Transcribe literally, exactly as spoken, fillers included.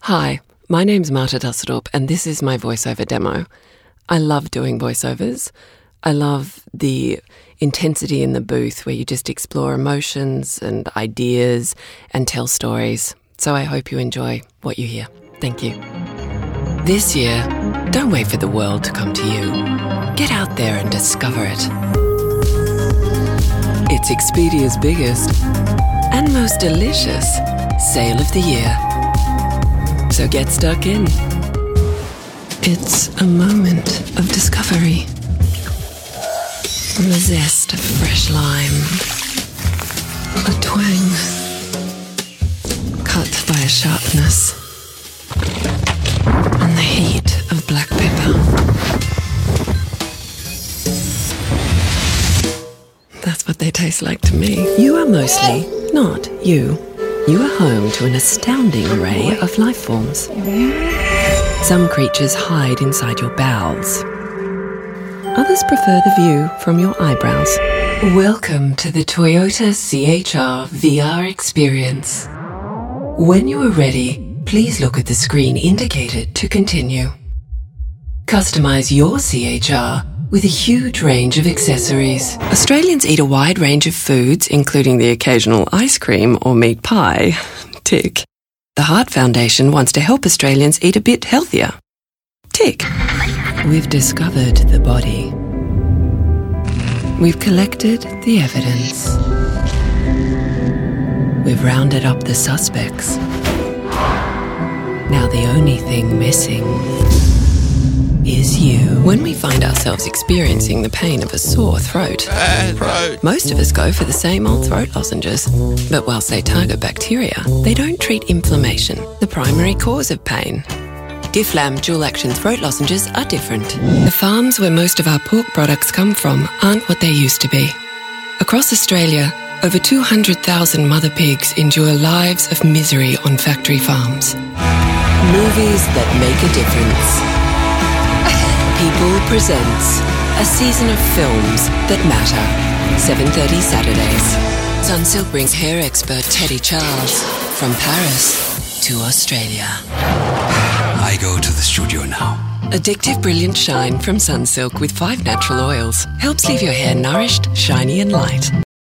Hi, my name's Marta Dusseldorp and this is my voiceover demo. I love doing voiceovers. I love the intensity in the booth where you just explore emotions and ideas and tell stories. So I hope you enjoy what you hear. Thank you. This year, don't wait for the world to come to you. Get out there and discover it. It's Expedia's biggest and most delicious sale of the year. So get stuck in. It's a moment of discovery. The zest of fresh lime. A twang. Cut by a sharpness. And the heat of black pepper. That's what they taste like to me. You are mostly not you. You are home to an astounding array of life forms. Some creatures hide inside your bowels. Others prefer the view from your eyebrows. Welcome to the Toyota C H R V R experience. When you are ready, please look at the screen indicated to continue. Customize your C H R with a huge range of accessories. Australians eat a wide range of foods, including the occasional ice cream or meat pie. Tick. The Heart Foundation wants to help Australians eat a bit healthier. Tick. We've discovered the body. We've collected the evidence. We've rounded up the suspects. Now the only thing missing is you. When we find ourselves experiencing the pain of a sore throat, Bad throat. most of us go for the same old throat lozenges. But whilst they target bacteria, they don't treat inflammation, the primary cause of pain. Difflam dual-action throat lozenges are different. The farms where most of our pork products come from aren't what they used to be. Across Australia, over two hundred thousand mother pigs endure lives of misery on factory farms. Movies that make a difference. People presents a season of films that matter. seven thirty Saturdays. Sunsilk brings hair expert Teddy Charles from Paris to Australia. I go to the studio now. Addictive Brilliant Shine from Sunsilk with five natural oils helps leave your hair nourished, shiny and light.